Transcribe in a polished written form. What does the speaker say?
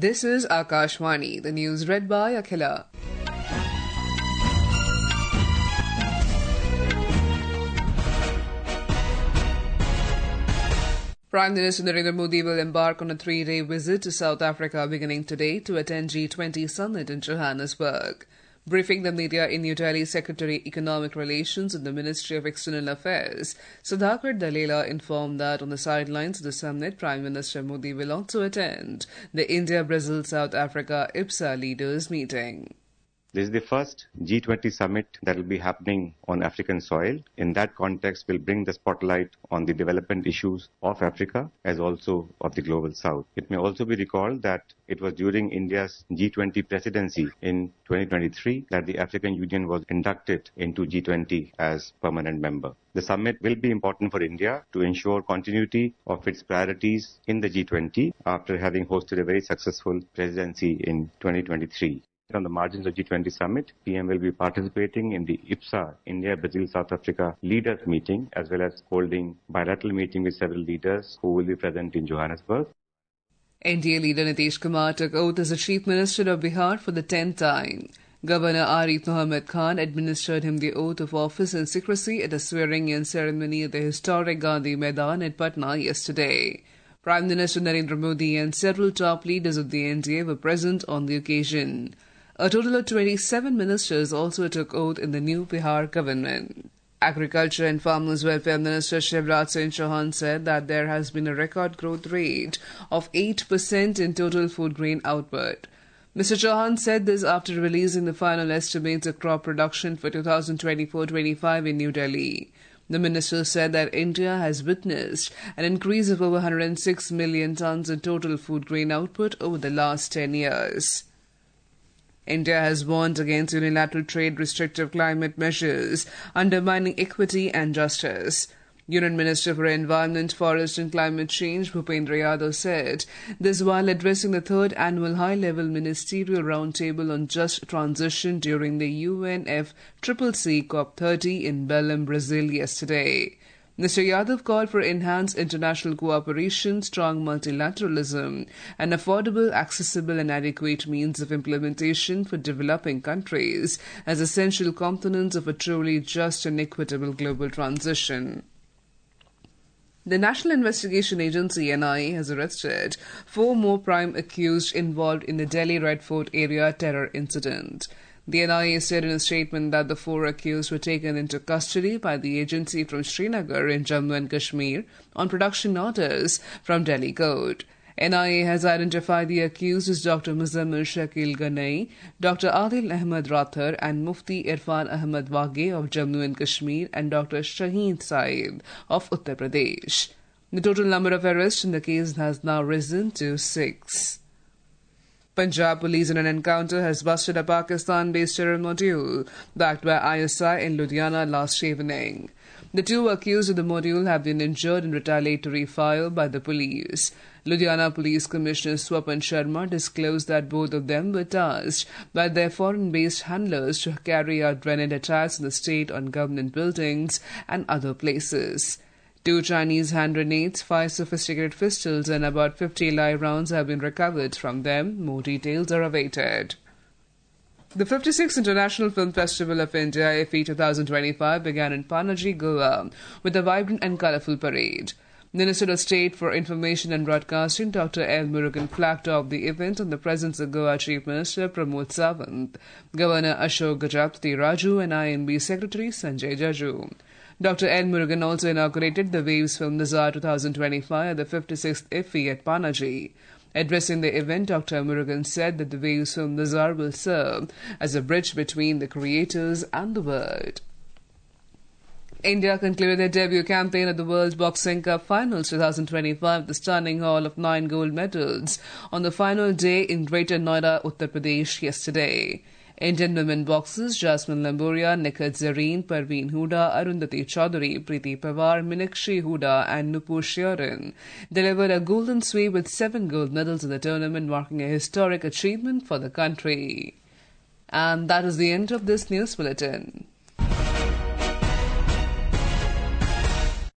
This is Akashvani, the news read by Akhila. Prime Minister Narendra Modi will embark on a 3-day visit to South Africa beginning today to attend G20 summit in Johannesburg. Briefing the media in New Delhi, Secretary Economic Relations in the Ministry of External Affairs, Sudhakar Dalela informed that on the sidelines of the summit, Prime Minister Modi will also attend the India-Brazil-South Africa IPSA leaders meeting. This is the first G20 summit that will be happening on African soil. In that context, we'll bring the spotlight on the development issues of Africa as also of the global south. It may also be recalled that it was during India's G20 presidency in 2023 that the African Union was inducted into G20 as permanent member. The summit will be important for India to ensure continuity of its priorities in the G20 after having hosted a very successful presidency in 2023. On the margins of G20 summit, PM will be participating in the IPSA, India, Brazil, South Africa leaders meeting, as well as holding bilateral meeting with several leaders who will be present in Johannesburg. NDA leader Nitish Kumar took oath as the Chief Minister of Bihar for the 10th time. Governor Arif Mohammed Khan administered him the oath of office in secrecy at a swearing-in ceremony at the historic Gandhi Maidan at Patna yesterday. Prime Minister Narendra Modi and several top leaders of the NDA were present on the occasion. A total of 27 ministers also took oath in the new Bihar government. Agriculture and Farmers Welfare Minister Shivraj Singh Chauhan said that there has been a record growth rate of 8% in total food grain output. Mr. Chauhan said this after releasing the final estimates of crop production for 2024-25 in New Delhi. The minister said that India has witnessed an increase of over 106 million tons in total food grain output over the last 10 years. India has warned against unilateral trade restrictive climate measures, undermining equity and justice. Union Minister for Environment, Forest and Climate Change, Bhupendra Yadav, said this while addressing the 3rd annual high-level ministerial roundtable on just transition during the UNFCCC COP30 in Belém, Brazil yesterday. Mr. Yadav called for enhanced international cooperation, strong multilateralism, and affordable, accessible and adequate means of implementation for developing countries as essential components of a truly just and equitable global transition. The National Investigation Agency NIA has arrested 4 more prime accused involved in the Delhi Red Fort area terror incident. The NIA said in a statement that the 4 accused were taken into custody by the agency from Srinagar in Jammu and Kashmir on production orders from Delhi Court. NIA has identified the accused as Dr. Muzammil Shakil Ganai, Dr. Adil Ahmed Rathar and Mufti Irfan Ahmed Wage of Jammu and Kashmir and Dr. Shaheen Saeed of Uttar Pradesh. The total number of arrests in the case has now risen to 6. Punjab police in an encounter has busted a Pakistan-based terror module backed by ISI in Ludhiana last evening. The 2 accused of the module have been injured in retaliatory fire by the police. Ludhiana Police Commissioner Swapan Sharma disclosed that both of them were tasked by their foreign-based handlers to carry out grenade attacks in the state on government buildings and other places. 2 Chinese hand grenades, 5 sophisticated pistols and about 50 live rounds have been recovered from them. More details are awaited. The 56th International Film Festival of India, IFFI 2025, began in Panaji, Goa, with a vibrant and colourful parade. Minister of State for Information and Broadcasting, Dr. L. Murugan, flagged off the event in the presence of Goa Chief Minister Pramod Sawant, Governor Ashok Gajapati Raju and INB Secretary Sanjay Jaju. Dr. L. Murugan also inaugurated the Waves Film Bazaar 2025 at the 56th IFFI at Panaji. Addressing the event, Dr. Murugan said that the Waves Film Bazaar will serve as a bridge between the creators and the world. India concluded their debut campaign at the World Boxing Cup Finals 2025 with the stunning haul of 9 gold medals on the final day in Greater Noida, Uttar Pradesh yesterday. Indian women boxers Jasmine Lamburia, Nikhat Zareen, Parveen Huda, Arundhati Chaudhary, Preeti Pawar, Minakshi Huda and Nupur Sheoran delivered a golden sweep with 7 gold medals in the tournament, marking a historic achievement for the country. And that is the end of this news bulletin.